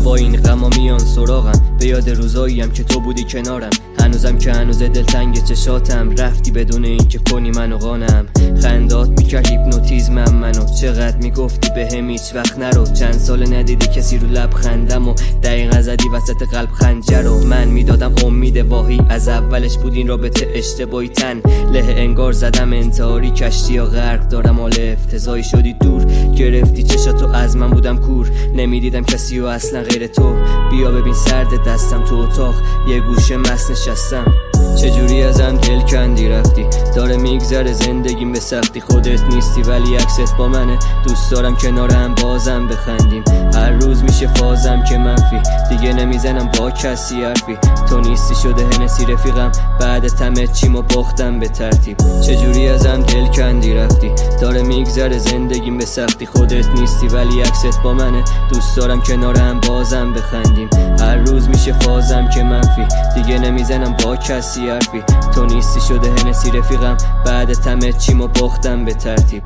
شبا این غما میان سراغم، به یاد روزاییم که تو بودی کنارم. هنوزم که هنوز دلتنگ چشاتم، رفتی بدون این که کنی منو قانم. خندات میکرد هیپنوتیزمم منو، چقدر میگفتی بهم هیچ وقت نرو. چند سال ندیدی کسی رو لب خندم و دقیقا زدی وسط قلب خنجر رو. من میدادم امید واهی، از اولش بود این رابطه اشتباهی. تن له انگار زدم انتحاری، کشتی یا غرق دارم حال افتضاحی. شدی دور گرفتی چشاتو، از من بودم کور، نمیدیدم کسی و اصلا غیر تو. بیا ببین سرد دستم تو اتاق، یه گوشه مست نشستم. چجوری ازم دل کندی رفتی، داره میگذره زندگیم به سختی. خودت نیستی ولی عکست با منه، دوست دارم کنارم بازم بخندیم. هر روز میشه فازم که منفی، دیگه نمیزنم با کسی حرفی. تو نیستی شده هنسی رفیقم، بعد تمه چیمو باختم به ترتیب. چجوری ازم دل کندی رفتی، داره میگذره زندگیم به سختی. خودت نیستی ولی عکست با منه، دوست دارم کنارم بازم بخندیم. هر روز میشه فازم که منفی، دیگه نمیزنم با کسی حرفی. تو نیستی شده هنسی رفیقم، بعد تمه چیمو باختم به ترتیب.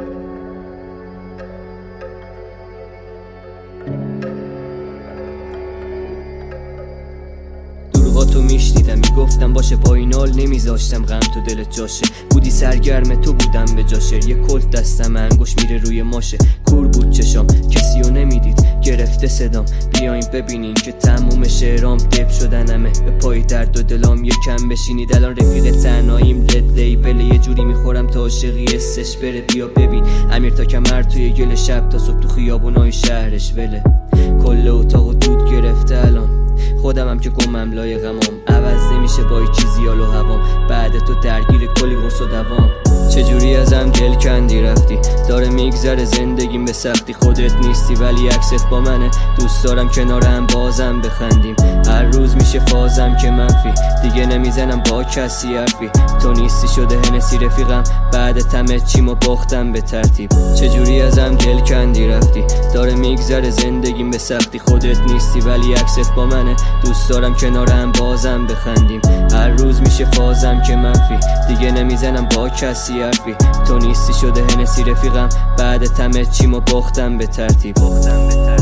تو میشنیدم میگفتم باشه، با این حال نمیذاشتم غم تو دلت جاشه. بودی سرگرم تو بودم به جاشه، یه کلت دستم انگوش میره روی ماشه. کور بود چشام کسی رو نمیدید، گرفته صدام بیاین ببینین که تموم شعرام دب شدنمه. به پای درد و دلام یکم بشینید، الان رفیق تنهاییم لد لیبل. یه جوری میخورم تا عاشقی استش بره. بیا ببین امیر تا کمر توی گل، شب تا صبح تو خیابونای شهرش وله. کل اتاقو دود گرفته الان، خودمم که گمم لای غمام. عوض نمیشه با هیچ چیزی حال و هوام، بعد تو درگیر کلی قرص و دوام. چجوری ازم دل کندی رفتی، داره میگذره زندگیم به سختی. خودت نیستی ولی عکست با منه، دوست دارم کنارم بازم بخندیم. هر روز میشه فازم که منفی، دیگه نمیزنم با کسی حرفی. تو نیستی شده هنسی رفیقم، بعد تمه چیمو باختم به ترتیب. چجوری ازم دل کندی رفتی، داره میگذره زندگیم به سختی. خودت نیستی ولی عکست با منه، دوست دارم کنارم بازم بخندیم. هر روز میشه فازم که منفی، دیگه نمیزنم با کسی حرفی. تو نیستی شده هنسی رفیقم، بعد تمه چیمو باختم به ترتیب.